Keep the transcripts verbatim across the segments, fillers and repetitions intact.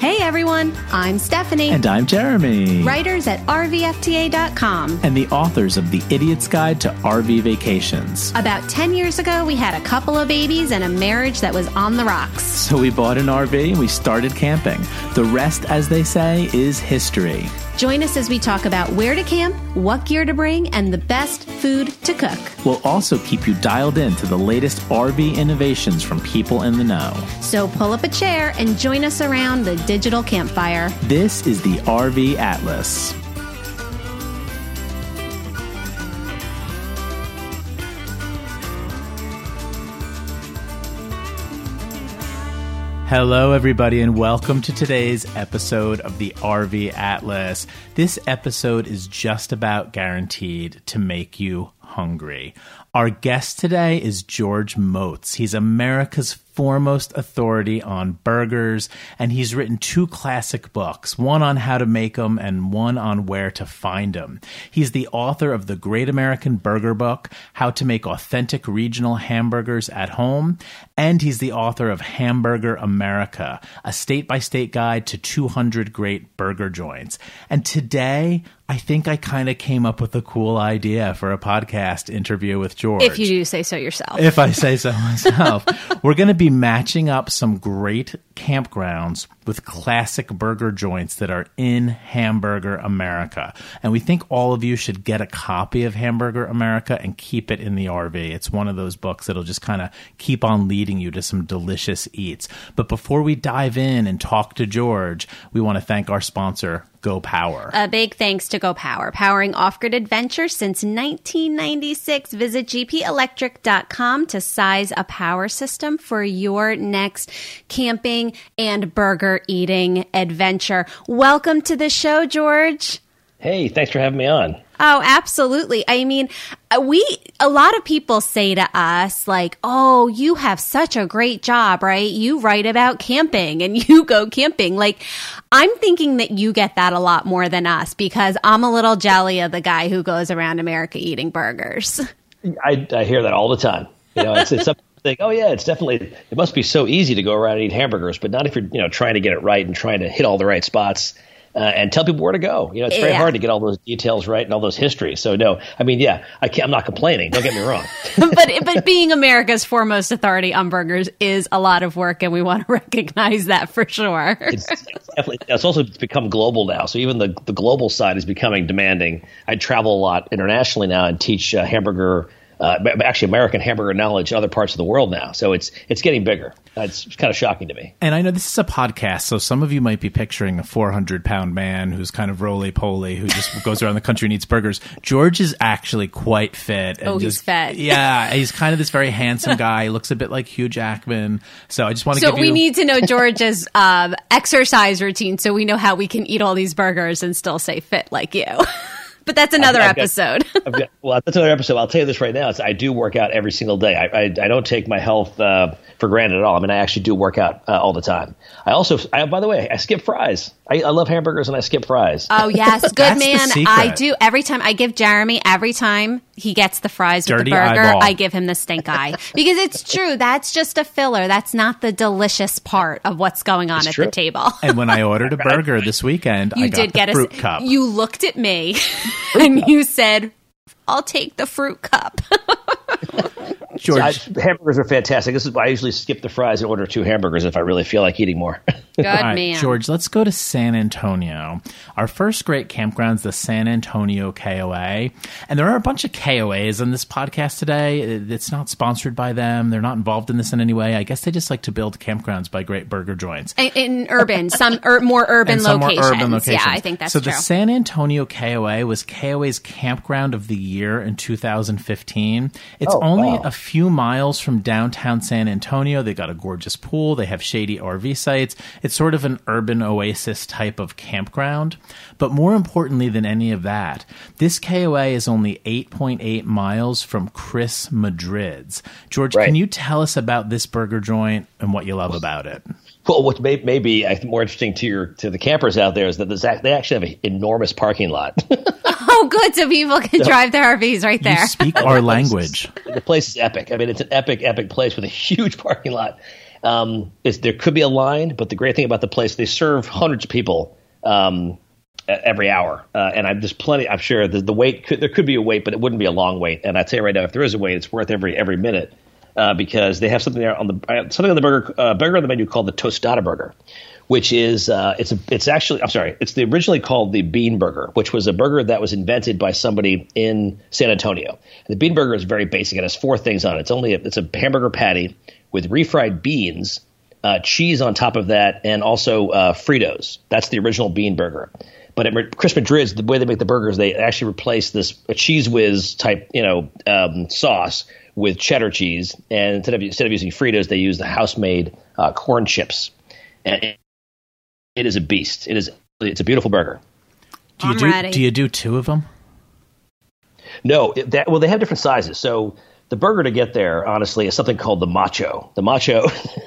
Hey everyone, I'm Stephanie. And I'm Jeremy. Writers at R V F T A dot com. And the authors of The Idiot's Guide to R V Vacations. About ten years ago, we had a couple of babies and a marriage that was on the rocks. So we bought an R V and we started camping. The rest, as they say, is history. Join us as we talk about where to camp, what gear to bring, and the best food to cook. We'll also keep you dialed in to the latest R V innovations from people in the know. So pull up a chair and join us around the digital campfire. This is the R V Atlas. Hello, everybody, and welcome to today's episode of the R V Atlas. This episode is just about guaranteed to make you hungry. Our guest today is George Motz. He's America's foremost authority on burgers, and he's written two classic books, one on how to make them and one on where to find them. He's the author of The Great American Burger Book, How to Make Authentic Regional Hamburgers at Home, and he's the author of Hamburger America, a state-by-state guide to two hundred great burger joints. And today, I think I kind of came up with a cool idea for a podcast interview with George. If you do say so yourself. If I say so myself. We're going to be matching up some great campgrounds with classic burger joints that are in Hamburger America. And we think all of you should get a copy of Hamburger America and keep it in the R V. It's one of those books that'll just kind of keep on leading you to some delicious eats. But before we dive in and talk to George, we want to thank our sponsor, Go Power. A big thanks to Go Power, powering off-grid adventure since nineteen ninety-six. Visit G P electric dot com to size a power system for your next camping and burger eating adventure. Welcome to the show, George. Hey, thanks for having me on. Oh, absolutely. I mean, we, a lot of people say to us like, oh, you have such a great job, right? You write about camping and you go camping. Like, I'm thinking that you get that a lot more than us because I'm a little jelly of the guy who goes around America eating burgers. I, I hear that all the time. You know, it's, it's something to think, oh yeah, it's definitely, it must be so easy to go around and eat hamburgers, but not if you're, you know, trying to get it right and trying to hit all the right spots. Uh, and tell people where to go. You know, it's very yeah. hard to get all those details right and all those histories. So no, I mean, yeah, I can't, I'm not complaining. Don't get me wrong. but but being America's foremost authority on burgers is a lot of work, and we want to recognize that for sure. it's, it's definitely. It's also become global now. So even the the global side is becoming demanding. I travel a lot internationally now and teach uh, hamburger. Uh, actually, American hamburger knowledge in other parts of the world now. So it's it's getting bigger. Uh, it's, it's kind of shocking to me. And I know this is a podcast, so some of you might be picturing a four hundred pound man who's kind of roly-poly, who just goes around the country and eats burgers. George is actually quite fit. And oh, just, he's fat. Yeah, he's kind of this very handsome guy. He looks a bit like Hugh Jackman. So I just want to so give you... So we need to know George's um, exercise routine so we know how we can eat all these burgers and still stay fit like you. But that's another I've, I've episode. Got, I've got, well, that's another episode. I'll tell you this right now. It's, I do work out every single day. I, I, I don't take my health uh, for granted at all. I mean, I actually do work out uh, all the time. I also, I, by the way, I skip fries. I, I love hamburgers and I skip fries. Oh, yes. Good man. I do. Every time I give Jeremy, every time he gets the fries Dirty with the burger, eyeball. I give him the stink eye. Because it's true. That's just a filler. That's not the delicious part of what's going on it's at true. the table. And when I ordered a burger this weekend, you I got did the get fruit a, cup. You looked at me and you said, I'll take the fruit cup. George. I, hamburgers are fantastic. This is why I usually skip the fries and order two hamburgers if I really feel like eating more. Good All right, man. George, let's go to San Antonio. Our first great campground is the San Antonio K O A. And there are a bunch of K O As on this podcast today. It's not sponsored by them. They're not involved in this in any way. I guess they just like to build campgrounds by great burger joints. In, in urban, some ur- more urban and some locations. More urban locations. Yeah, I think that's so true. So the San Antonio K O A was K O A's campground of the year in two thousand fifteen. It's oh, only wow. a few miles from downtown San Antonio. They got a gorgeous pool. They have shady R V sites. It's sort of an urban oasis type of campground. But more importantly than any of that, this K O A is only eight point eight miles from Chris Madrid's. George, right. Can you tell us about this burger joint and what you love about it? Well, what may, may be I think more interesting to your to the campers out there is that there's, they actually have an enormous parking lot. Oh, good. So people can so, drive their R Vs right there. You speak our language. The place is epic. I mean, it's an epic, epic place with a huge parking lot. Um, it's, there could be a line, but the great thing about the place, they serve hundreds of people um, every hour. Uh, and I, there's plenty, I'm sure the, the wait, could, there could be a wait, but it wouldn't be a long wait. And I tell you right now, if there is a wait, it's worth every every minute uh, because they have something there on the uh, something on the burger uh, burger on the menu called the Tostada Burger, which is uh, it's a, it's actually I'm sorry, it's the, originally called the Bean Burger, which was a burger that was invented by somebody in San Antonio. And the Bean Burger is very basic. It has four things on it. It's only a, it's a hamburger patty with refried beans, uh, cheese on top of that, and also uh, Fritos. That's the original Bean Burger. But at Chris Madrid's, the way they make the burgers, they actually replace this a Cheese Whiz type, you know, um, sauce with cheddar cheese, and instead of instead of using Fritos, they use the house-made uh, corn chips. And it, it is a beast. It is it's a beautiful burger. Do you I'm do ready. do you do two of them? No, that, well, they have different sizes. So the burger to get there, honestly, is something called the Macho. The Macho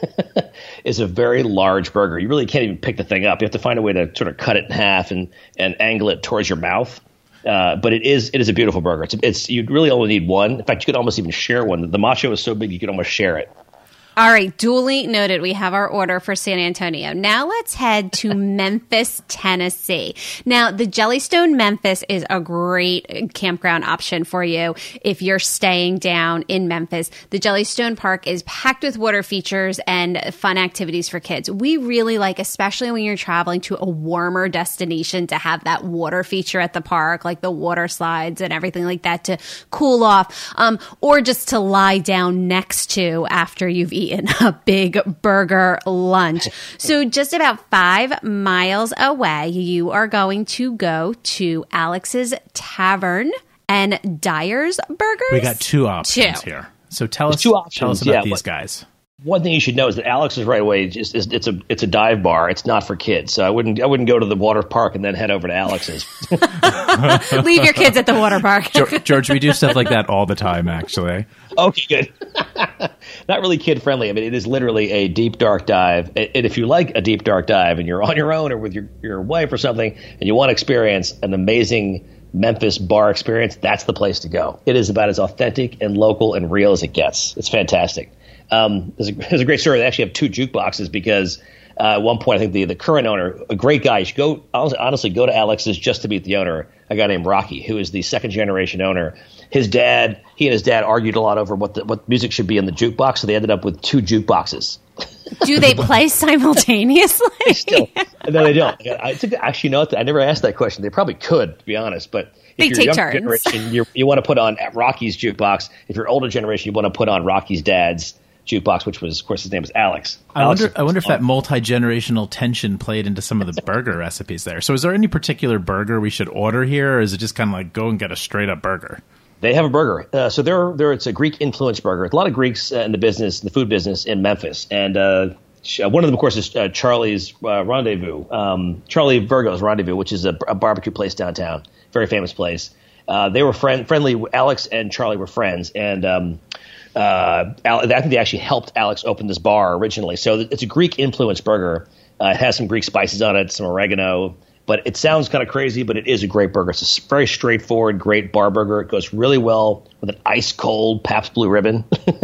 is a very large burger. You really can't even pick the thing up. You have to find a way to sort of cut it in half and, and angle it towards your mouth. Uh, but it is it is a beautiful burger. It's it's you really only need one. In fact, you could almost even share one. The Macho is so big you could almost share it. All right, duly noted. We have our order for San Antonio. Now let's head to Memphis, Tennessee. Now, the Jellystone Memphis is a great campground option for you if you're staying down in Memphis. The Jellystone Park is packed with water features and fun activities for kids. We really like, especially when you're traveling to a warmer destination, to have that water feature at the park, like the water slides and everything like that to cool off, um, or just to lie down next to after you've eaten a big burger lunch. So just about five miles away, you are going to go to Alex's Tavern and Dyer's Burgers. We got two options Two. here. So tell us, two options, tell us about yeah, these but- guys. One thing you should know is that Alex is right away. It's, it's, it's a it's a dive bar. It's not for kids. So I wouldn't I wouldn't go to the water park and then head over to Alex's. Leave your kids at the water park. George, George, we do stuff like that all the time, actually. Okay, good. Not really kid friendly. I mean, it is literally a deep dark dive. And if you like a deep dark dive and you're on your own or with your, your wife or something, and you want to experience an amazing Memphis bar experience, that's the place to go. It is about as authentic and local and real as it gets. It's fantastic. Um, there's, a, there's a great story. They actually have two jukeboxes because uh, at one point, I think the, the current owner, a great guy, you should go, honestly, go to Alex's just to meet the owner, a guy named Rocky, who is the second generation owner. His dad, he and his dad argued a lot over what the, what music should be in the jukebox, so they ended up with two jukeboxes. Do they play simultaneously? Still, no, they don't. I think, actually, you know what? I never asked that question. They probably could, to be honest, but if They you're take younger turns. generation, you're, you want to put on Rocky's jukebox. If you're older generation, you want to put on Rocky's dad's jukebox, which was, of course, his name was Alex. I Alex wonder. I wonder if that multi-generational tension played into some of the burger recipes there. So, is there any particular burger we should order here, or is it just kind of like go and get a straight-up burger? They have a burger. Uh, so there, there, it's a Greek-influenced burger. A lot of Greeks uh, in the business, the food business in Memphis, and uh, one of them, of course, is uh, Charlie's uh, Rendezvous, um, Charlie Virgo's Rendezvous, which is a, a barbecue place downtown, very famous place. Uh, they were friend, friendly. Alex and Charlie were friends, and um, uh, Al- I think they actually helped Alex open this bar originally. So it's a Greek-influenced burger. Uh, it has some Greek spices on it, some oregano. But it sounds kind of crazy, but it is a great burger. It's a very straightforward, great bar burger. It goes really well with an ice-cold Pabst Blue Ribbon.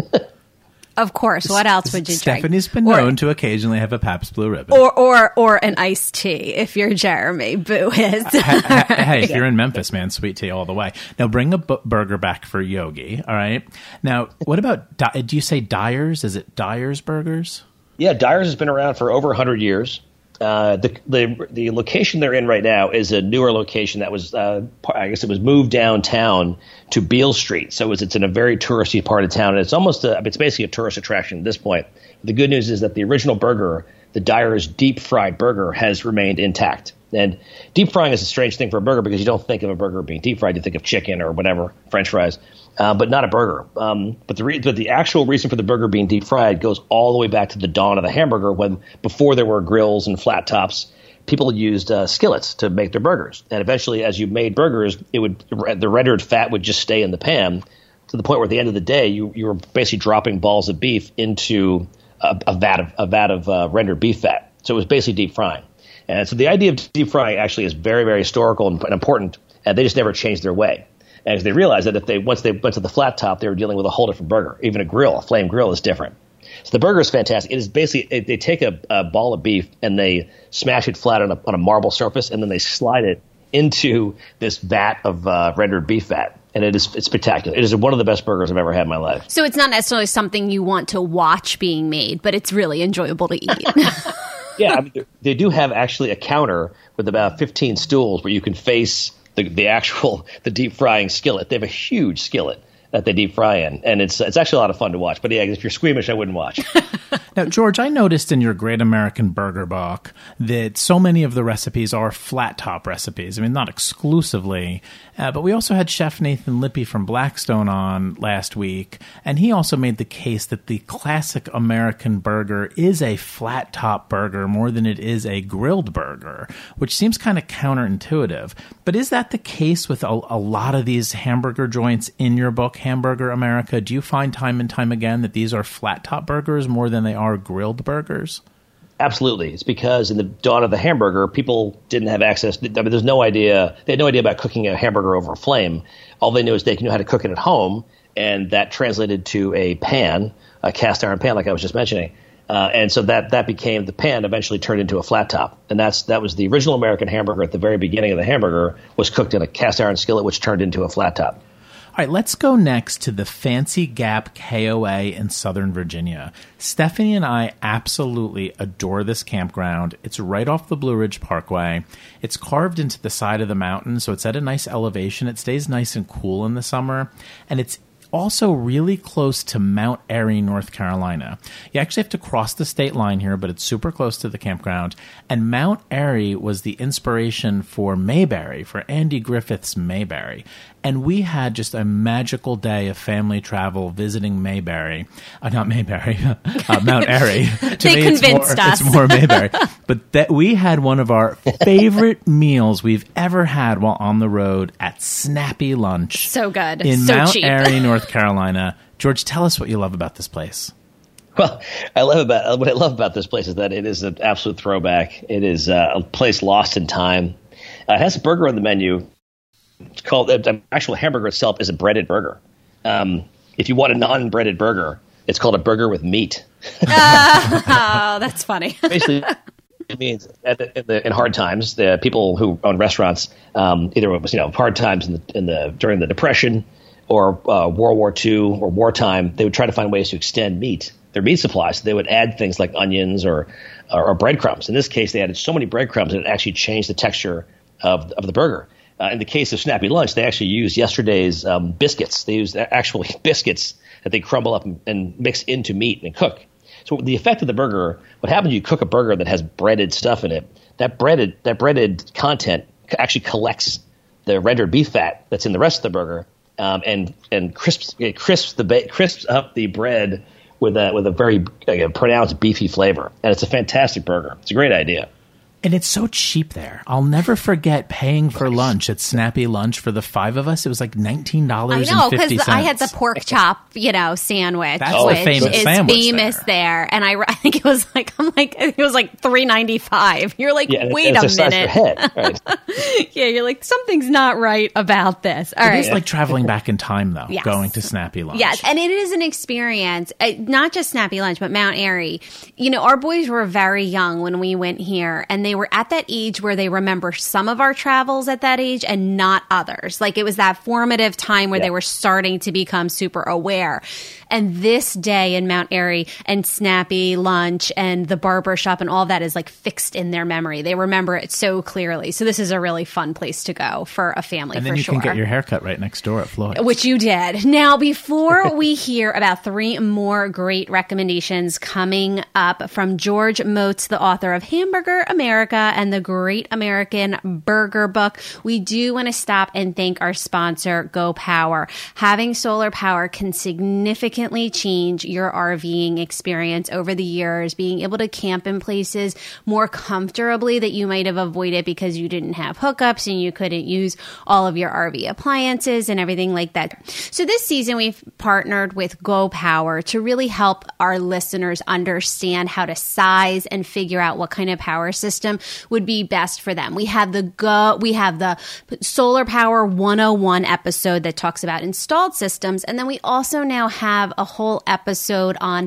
Of course. What else would you drink? Stephanie's been Or- known to occasionally have a Pabst Blue Ribbon. Or, or, or an iced tea if you're Jeremy. Boo is. Hey, if you're in Memphis, man, sweet tea all the way. Now, bring a bu- burger back for Yogi, all right? Now, what about, Di- do you say Dyer's? Is it Dyer's Burgers? Yeah, Dyer's has been around for over one hundred years. Uh, the, the the location they're in right now is a newer location that was, uh, I guess it was moved downtown to Beale Street. So it's, it's in a very touristy part of town. And it's almost a, it's basically a tourist attraction at this point. The good news is that the original burger, the Dyer's deep fried burger, has remained intact. And deep frying is a strange thing for a burger because you don't think of a burger being deep fried. You think of chicken or whatever, French fries, uh, but not a burger. Um, but the re- but the actual reason for the burger being deep fried goes all the way back to the dawn of the hamburger, when before there were grills and flat tops, people used uh, skillets to make their burgers. And eventually, as you made burgers, it would the rendered fat would just stay in the pan to the point where at the end of the day, you you were basically dropping balls of beef into a, a vat of a vat of uh, rendered beef fat. So it was basically deep frying. And so the idea of deep frying actually is very, very historical and important, and they just never changed their way. And they realized that if they once they went to the flat top, they were dealing with a whole different burger. Even a grill, a flame grill, is different. So the burger is fantastic. It is basically it, they take a, a ball of beef and they smash it flat on a, on a marble surface, and then they slide it into this vat of uh, rendered beef fat. And it is it's spectacular. It is one of the best burgers I've ever had in my life. So it's not necessarily something you want to watch being made, but it's really enjoyable to eat. Yeah, I mean, they do have actually a counter with about fifteen stools where you can face the, the actual the deep frying skillet. They have a huge skillet that they deep fry in, and it's it's actually a lot of fun to watch. But yeah, if you're squeamish, I wouldn't watch. Now, George, I noticed in your Great American Burger book that so many of the recipes are flat top recipes. I mean, not exclusively, uh, but we also had Chef Nathan Lippy from Blackstone on last week, and he also made the case that the classic American burger is a flat top burger more than it is a grilled burger, which seems kind of counterintuitive. But is that the case with a, a lot of these hamburger joints in your book, Hamburger America? Do you find time and time again that these are flat top burgers more than they are grilled burgers? Absolutely. It's because in the dawn of the hamburger, people didn't have access. I mean, there's no idea. They had no idea about cooking a hamburger over a flame. All they knew is they knew how to cook it at home, and that translated to a pan, a cast iron pan, like I was just mentioning. Uh, and so that that became the pan eventually turned into a flat top. And that's that was the original American hamburger at the very beginning of the hamburger was cooked in a cast iron skillet, which turned into a flat top. All right, let's go next to the Fancy Gap K O A in Southern Virginia. Stephanie and I absolutely adore this campground. It's right off the Blue Ridge Parkway. It's carved into the side of the mountain, so it's at a nice elevation. It stays nice and cool in the summer, and it's also really close to Mount Airy, North Carolina. You actually have to cross the state line here, but it's super close to the campground. And Mount Airy was the inspiration for Mayberry, for Andy Griffith's Mayberry. And we had just a magical day of family travel visiting Mayberry. Uh, not Mayberry, uh, Mount Airy. To they me, convinced it's more, us. It's more Mayberry. But that we had one of our favorite meals we've ever had while on the road at Snappy Lunch. So good. In so Mount cheap. Airy, North Carolina. George, tell us what you love about this place. Well, I love about what I love about this place is that it is an absolute throwback. It is uh, a place lost in time. Uh, it has a burger on the menu. It's called the actual hamburger itself is a breaded burger. Um, if you want a non-breaded burger, it's called a burger with meat. Oh, that's funny. Basically, it means at the, in, the, in hard times, the people who own restaurants, um, either it was you know hard times in the, in the during the Depression or uh, World War Two or wartime, they would try to find ways to extend meat, their meat supply. So they would add things like onions or or, or breadcrumbs. In this case, they added so many breadcrumbs that it actually changed the texture of of the burger. Uh, in the case of Snappy Lunch, they actually used yesterday's um, biscuits. They used actual biscuits that they crumble up and, and mix into meat and cook. So the effect of the burger, what happens when you cook a burger that has breaded stuff in it, that breaded that breaded content actually collects the rendered beef fat that's in the rest of the burger um, and and crisps it crisps the ba- crisps up the bread with a with a very uh, pronounced beefy flavor. And it's a fantastic burger. It's a great idea. And it's so cheap there. I'll never forget paying for lunch at Snappy Lunch for the five of us. It was like nineteen dollars and fifty cents. I know, because I had the pork chop, you know, sandwich, That's the which famous is sandwich famous there. there. And I, I think it was like, I'm like, it was like three ninety-five. You're like, Yeah, and wait it's a the size of your minute. head. Right. Yeah, you're like, something's not right about this. All It right. is like traveling back in time, though, Yes. going to Snappy Lunch. Yes, and it is an experience, uh, not just Snappy Lunch, but Mount Airy. You know, our boys were very young when we went here, and they were at that age where they remember some of our travels at that age and not others. Like it was that formative time where Yeah. they were starting to become super aware. And this day in Mount Airy and Snappy Lunch and the barber shop and all that is like fixed in their memory. They remember it so clearly. So this is a really fun place to go for a family, And for then you sure. can get your haircut right next door at Floyd's. Which you did. Now, before we hear about three more great recommendations coming up from George Moats, the author of Hamburger America and the Great American Burger Book, we do want to stop and thank our sponsor, Go Power. Having solar power can significantly change your RVing experience over the years, being able to camp in places more comfortably that you might have avoided because you didn't have hookups and you couldn't use all of your R V appliances and everything like that. So this season, we've partnered with Go Power to really help our listeners understand how to size and figure out what kind of power system would be best for them. We have the Go, we have the Solar Power one oh one episode that talks about installed systems, and then we also now have a whole episode on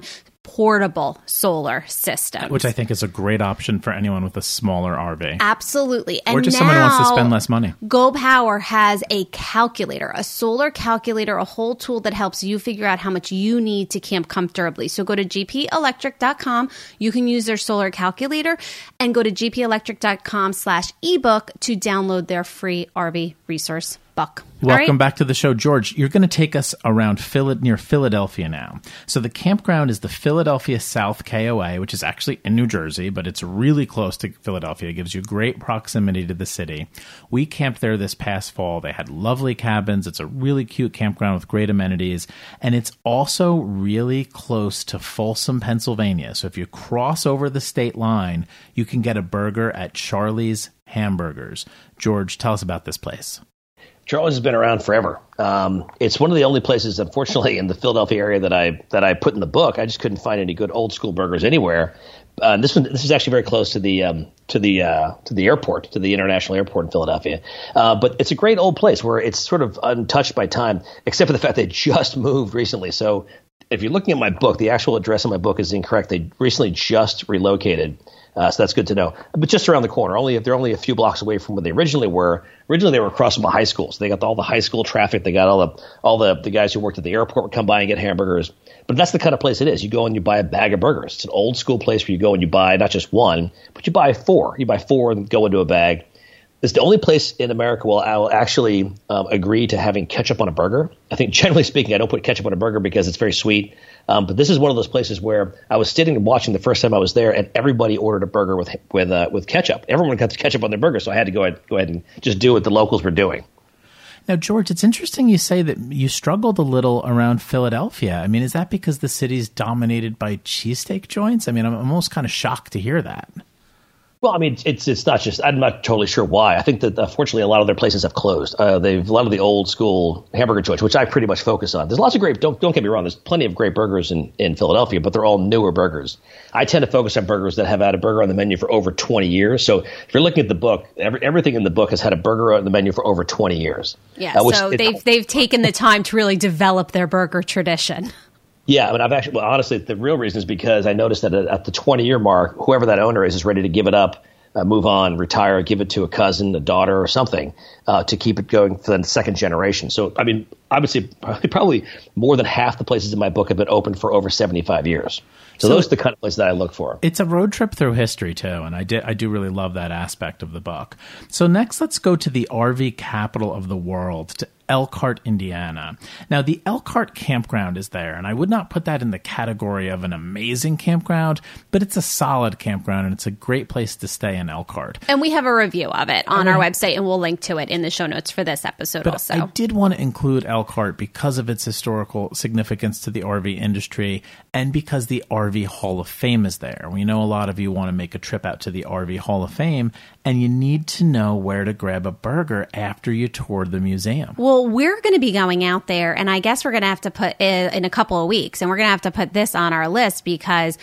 portable solar systems. Which I think is a great option for anyone with a smaller R V. Absolutely. And or just now, someone who wants to spend less money. Go Power has a calculator, a solar calculator, a whole tool that helps you figure out how much you need to camp comfortably. So go to g p electric dot com. You can use their solar calculator and go to g p electric dot com slash ebook to download their free R V resource book. Welcome right. back to the show. George, you're going to take us around Phil- near Philadelphia now. So the campground is the Philadelphia South K O A, which is actually in New Jersey, but it's really close to Philadelphia. It gives you great proximity to the city. We camped there this past fall. They had lovely cabins. It's a really cute campground with great amenities. And it's also really close to Folsom, Pennsylvania. So if you cross over the state line, you can get a burger at Charlie's Hamburgers. George, tell us about this place. Charlie's has been around forever. Um, it's one of the only places, unfortunately, in the Philadelphia area that I that I put in the book. I just couldn't find any good old school burgers anywhere. Uh, this one, this is actually very close to the um, to the uh, to the airport, to the international airport in Philadelphia. Uh, but it's a great old place where it's sort of untouched by time, except for the fact they just moved recently. So if you're looking at my book, the actual address of my book is incorrect. They recently just relocated. Uh, so that's good to know. But just around the corner, only they're only a few blocks away from where they originally were. Originally, they were across from a high school, so they got all the high school traffic. They got all the all the, the guys who worked at the airport would come by and get hamburgers. But that's the kind of place it is. You go and you buy a bag of burgers. It's an old school place where you go and you buy not just one, but you buy four. You buy four and go into a bag. It's the only place in America where I will actually um, agree to having ketchup on a burger. I think generally speaking, I don't put ketchup on a burger because it's very sweet. Um, but this is one of those places where I was sitting and watching the first time I was there, and everybody ordered a burger with with uh, with ketchup. Everyone got the ketchup on their burger, so I had to go ahead, go ahead and just do what the locals were doing. Now, George, it's interesting you say that you struggled a little around Philadelphia. I mean, is that because the city's dominated by cheesesteak joints? I mean, I'm almost kind of shocked to hear that. Well, I mean, it's it's not just – I'm not totally sure why. I think that, unfortunately, a lot of their places have closed. Uh, they've – a lot of the old school hamburger joints, which I pretty much focus on. There's lots of great – don't don't get me wrong. There's plenty of great burgers in, in Philadelphia, but they're all newer burgers. I tend to focus on burgers that have had a burger on the menu for over twenty years. So if you're looking at the book, every, everything in the book has had a burger on the menu for over twenty years. Yeah, uh, so they've they've taken the time to really develop their burger tradition. Yeah, but I've actually – well, honestly, the real reason is because I noticed that at the twenty-year mark, whoever that owner is is ready to give it up. Uh, move on, retire, give it to a cousin, a daughter, or something uh, to keep it going for the second generation. So, I mean, I would say probably more than half the places in my book have been open for over seventy-five years. So, so those are the kind of places that I look for. It's a road trip through history, too, and I, did, I do really love that aspect of the book. So next, let's go to the R V capital of the world, to Elkhart, Indiana. Now, the Elkhart campground is there, and I would not put that in the category of an amazing campground, but it's a solid campground, and it's a great place to stay in Elkhart. And we have a review of it on okay. our website, and we'll link to it in the show notes for this episode but also. I did want to include Elkhart because of its historical significance to the R V industry and because the R V Hall of Fame is there. We know a lot of you want to make a trip out to the R V Hall of Fame, and you need to know where to grab a burger after you tour the museum. Well, we're going to be going out there, and I guess we're going to have to put in, in a couple of weeks, and we're going to have to put this on our list because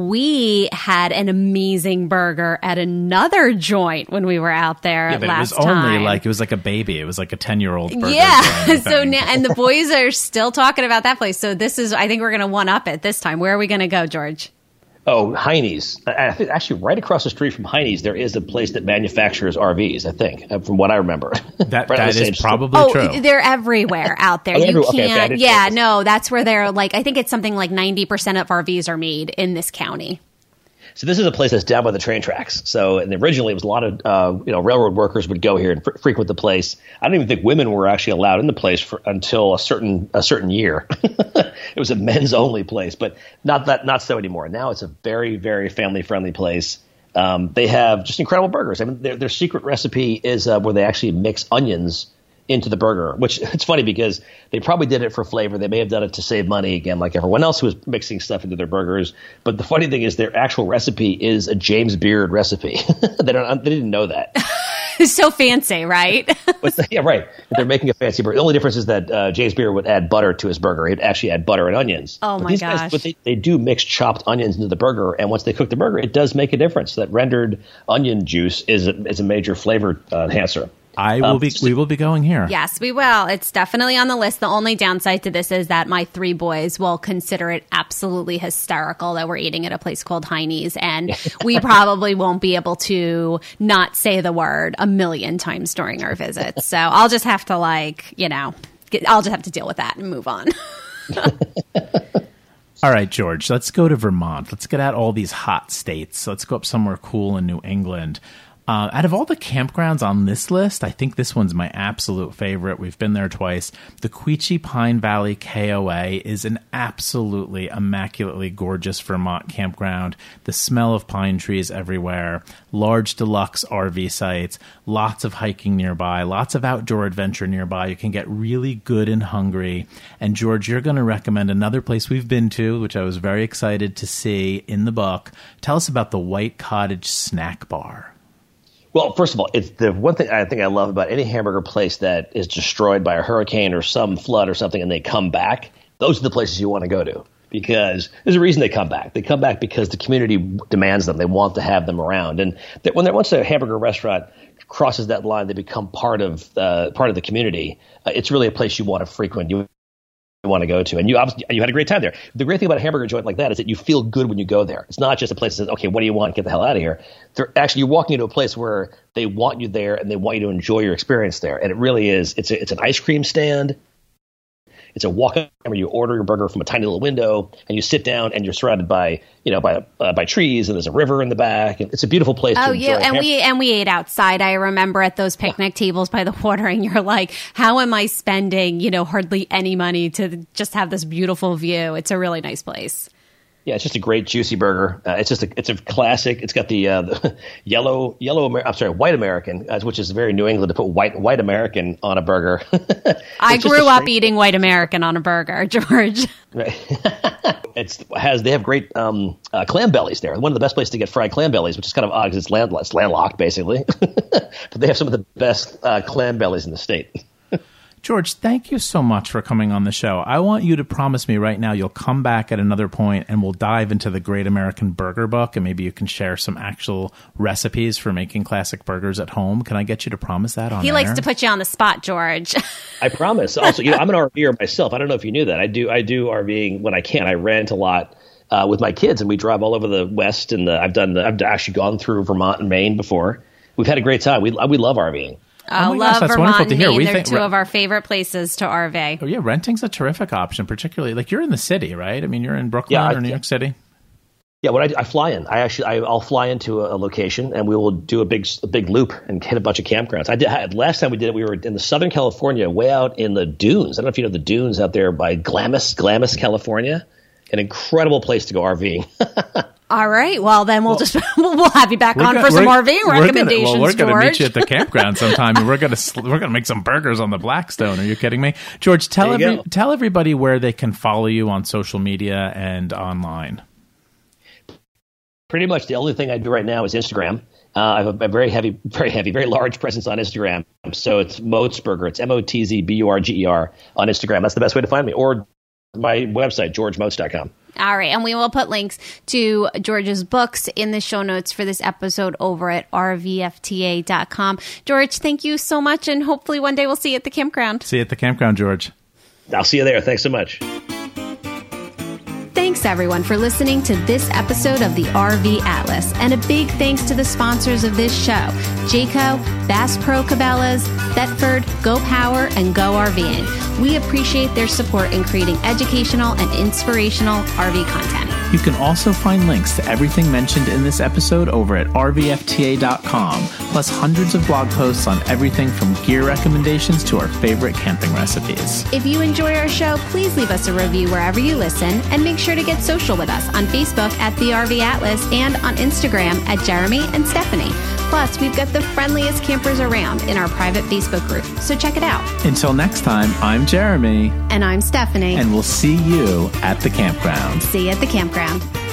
we had an amazing burger at another joint when we were out there yeah, but last it was only time. like it was like a baby. It was like a ten-year-old burger. Yeah. So now, and the boys are still talking about that place. So this is, I think we're going to one up it this time. Where are we going to go, George? Oh, Heine's. I think actually right across the street from Heine's, there is a place that manufactures R Vs, I think, from what I remember. That, right that is probably oh, true. They're everywhere out there. Oh, you everywhere. can't. Okay, okay, yeah, no, that's where they're like, I think it's something like ninety percent of R Vs are made in this county. So this is a place that's down by the train tracks. So and originally it was a lot of uh, you know railroad workers would go here and fr- frequent the place. I don't even think women were actually allowed in the place for, until a certain a certain year. It was a men's only place, but not that not so anymore. Now it's a very very family friendly place. Um, they have just incredible burgers. I mean, their their secret recipe is uh, where they actually mix onions into the burger, which it's funny because they probably did it for flavor. They may have done it to save money, again, like everyone else who was mixing stuff into their burgers. But the funny thing is their actual recipe is a James Beard recipe. they don't, they didn't know that. So fancy, right? But, yeah, right. They're making a fancy burger. The only difference is that uh, James Beard would add butter to his burger. He'd actually add butter and onions. Oh, but my these gosh. Guys, but they, they do mix chopped onions into the burger, and once they cook the burger, it does make a difference. That rendered onion juice is a, is a major flavor uh, enhancer. I will um, be. We will be going here. Yes, we will. It's definitely on the list. The only downside to this is that my three boys will consider it absolutely hysterical that we're eating at a place called Heine's, and we probably won't be able to not say the word a million times during our visits. So I'll just have to, like, you know, get, I'll just have to deal with that and move on. All right, George, let's go to Vermont. Let's get out all these hot states. Let's go up somewhere cool in New England. Uh, out of all the campgrounds on this list, I think this one's my absolute favorite. We've been there twice. The Quechee Pine Valley K O A is an absolutely immaculately gorgeous Vermont campground. The smell of pine trees everywhere, large deluxe R V sites, lots of hiking nearby, lots of outdoor adventure nearby. You can get really good and hungry. And George, you're going to recommend another place we've been to, which I was very excited to see in the book. Tell us about the White Cottage Snack Bar. Well, first of all, it's the one thing I think I love about any hamburger place that is destroyed by a hurricane or some flood or something and they come back. Those are the places you want to go to, because there's a reason they come back. They come back because the community demands them. They want to have them around. And that when once a hamburger restaurant crosses that line, they become part of uh, part of the community. Uh, it's really a place you want to frequent. You want to go to, and you obviously you had a great time there. The great thing about a hamburger joint like that is that you feel good when you go there. It's not just a place that says, okay, what do you want? Get the hell out of here. They're actually, you're walking into a place where they want you there and they want you to enjoy your experience there. And it really is. It's a, it's an ice cream stand. It's a walk-up where you order your burger from a tiny little window, and you sit down, and you're surrounded by, you know, by uh, by trees, and there's a river in the back. And it's a beautiful place. Oh, to enjoy. yeah, and we and we ate outside. I remember at those picnic yeah. tables by the water, and you're like, "How am I spending, you know, hardly any money to just have this beautiful view?" It's a really nice place. Yeah, it's just a great juicy burger. Uh, it's just a it's a classic. It's got the, uh, the yellow yellow Amer- I'm sorry, white American, uh, which is very New England to put white white American on a burger. I grew up eating white American on a burger, George. Right. It's has they have great um, uh, clam bellies there. One of the best places to get fried clam bellies, which is kind of odd because it's land it's landlocked basically. But they have some of the best uh, clam bellies in the state. George, thank you so much for coming on the show. I want you to promise me right now you'll come back at another point and we'll dive into the Great American Burger Book, and maybe you can share some actual recipes for making classic burgers at home. Can I get you to promise that on He air? likes to put you on the spot, George. I promise. Also, you know, I'm an RVer myself. I don't know if you knew that. I do I do RVing when I can. I rent a lot uh, with my kids, and we drive all over the West. And the, I've done the, I've actually gone through Vermont and Maine before. We've had a great time. We we love RVing. I oh love gosh, Vermont and Maine. They're think, two re- of our favorite places to R V. Oh, yeah, renting's a terrific option, particularly, like, you're in the city, right? I mean, you're in Brooklyn yeah, or New I, York City? Yeah, when I, I fly in, I actually, I, I'll fly into a, a location, and we will do a big a big loop and hit a bunch of campgrounds. I did I, Last time we did it, we were in the Southern California, way out in the dunes. I don't know if you know the dunes out there by Glamis, Glamis, California. An incredible place to go RVing. All right. Well, then we'll, well just we'll have you back on gonna, for some RVing recommendations. Gonna, well, we're going to meet you at the campground sometime, and we're going to we're going to make some burgers on the Blackstone. Are you kidding me, George? Tell every, tell everybody where they can follow you on social media and online. Pretty much the only thing I do right now is Instagram. Uh, I have a, a very heavy, very heavy, very large presence on Instagram. So it's Motzberger. It's M O T Z B U R G E R on Instagram. That's the best way to find me. Or my website, george motz dot com. All right. And we will put links to George's books in the show notes for this episode over at r v f t a dot com. George, thank you so much. And hopefully one day we'll see you at the campground. See you at the campground, George. I'll see you there. Thanks so much. Thanks, everyone, for listening to this episode of the R V Atlas. And a big thanks to the sponsors of this show, Jayco, Bass Pro Cabela's, Thetford, Go Power, and Go RVing. We appreciate their support in creating educational and inspirational R V content. You can also find links to everything mentioned in this episode over at r v f t a dot com, plus hundreds of blog posts on everything from gear recommendations to our favorite camping recipes. If you enjoy our show, please leave us a review wherever you listen, and make sure to get social with us on Facebook at The R V Atlas and on Instagram at Jeremy and Stephanie. Plus, we've got the friendliest campers around in our private Facebook group, so check it out. Until next time, I'm Jeremy. And I'm Stephanie. And we'll see you at the campground. See you at the campground.